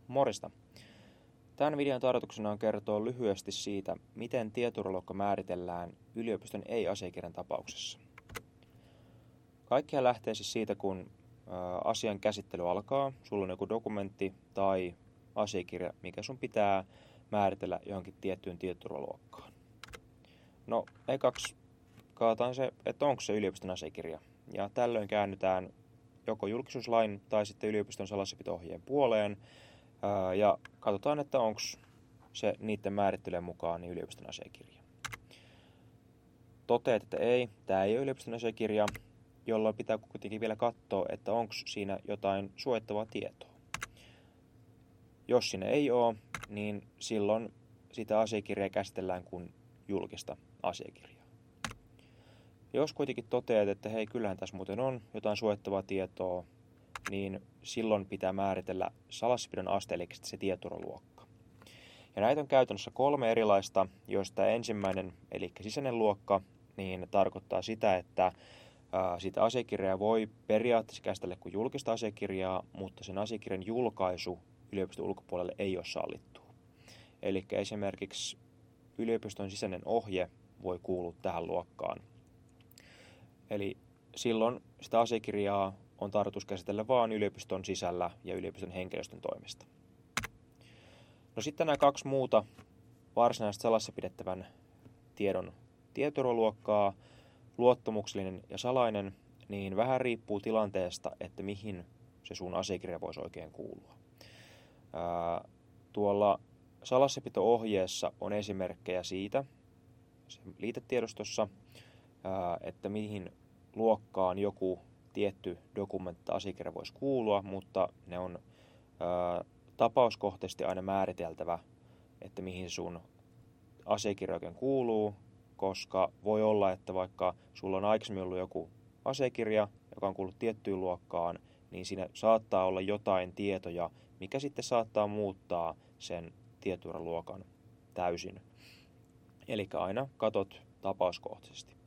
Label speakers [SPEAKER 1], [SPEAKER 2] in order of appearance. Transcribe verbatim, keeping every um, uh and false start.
[SPEAKER 1] Morjesta! Tämän videon tarkoituksena on kertoa lyhyesti siitä, miten tietoturvaluokka määritellään yliopiston ei-asiakirjan tapauksessa. Kaikkihan lähtee siis siitä, kun asian käsittely alkaa, sulla on joku dokumentti tai asiakirja, mikä sun pitää määritellä johonkin tiettyyn tietoturvaluokkaan. No, ekaksi kaataan se, että onko se yliopiston asiakirja. Ja tällöin käännytään joko julkisuuslain tai sitten yliopiston salassapito-ohjeen puoleen ja katsotaan, että onko se niiden määrittelyjen mukaan niin yliopiston asiakirja. Toteat, että ei, tämä ei ole yliopiston asiakirja, jolloin pitää kuitenkin vielä katsoa, että onko siinä jotain suojattavaa tietoa. Jos siinä ei ole, niin silloin sitä asiakirjaa käsitellään kuin julkista asiakirjaa. Jos kuitenkin toteat, että hei, kyllähän tässä muuten on jotain suojattavaa tietoa, niin silloin pitää määritellä salassapidon aste, eli se tietoturvaluokka. Ja näitä on käytännössä kolme erilaista, joista ensimmäinen, eli sisäinen luokka, niin tarkoittaa sitä, että ää, sitä asiakirjaa voi periaatteessa käsitellä kuin julkista asiakirjaa, mutta sen asiakirjan julkaisu yliopiston ulkopuolelle ei ole sallittu. Eli esimerkiksi yliopiston sisäinen ohje voi kuulua tähän luokkaan. Eli silloin sitä asiakirjaa on tarkoitus käsitellä vain yliopiston sisällä ja yliopiston henkilöstön toimesta. No sitten nämä kaksi muuta varsinaista salassa pidettävän tiedon tietoturvaluokkaa, luottamuksellinen ja salainen, niin vähän riippuu tilanteesta, että mihin se sun asiakirja voisi oikein kuulua. Ää, tuolla salassapito-ohjeessa on esimerkkejä siitä, liitetiedostossa, ää, että mihin luokkaan joku tietty dokumentti asiakirja voisi kuulua, mutta ne on ää, tapauskohtaisesti aina määriteltävä, että mihin sun asiakirja oikein kuuluu, koska voi olla, että vaikka sulla on aikaisemmin ollut joku asiakirja, joka on kuullut tiettyyn luokkaan, niin siinä saattaa olla jotain tietoja, mikä sitten saattaa muuttaa sen tietoturvaluokan täysin. Eli aina katot tapauskohtaisesti.